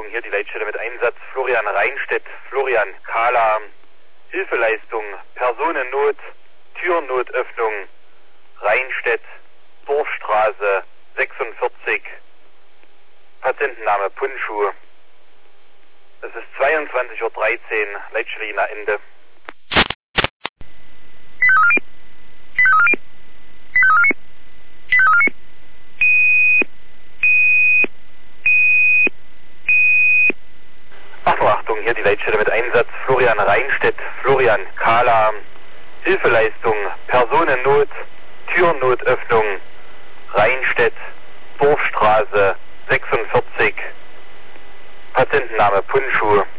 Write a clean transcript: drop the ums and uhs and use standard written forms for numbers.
hier die Leitstelle mit Einsatz Florian Reinstedt, Florian Kahler. Hilfeleistung, Personennot, Türnotöffnung, Reinstedt, Dorfstraße 46, Patientenname Pundschuh. Es ist 22:13 Uhr, Leitstelle nach Ende. Achtung, hier die Leitstelle mit Einsatz Florian Reinstedt, Florian Kahler. Hilfeleistung, Personennot, Türnotöffnung, Reinstedt, Dorfstraße 46, Patientenname Pundschuh.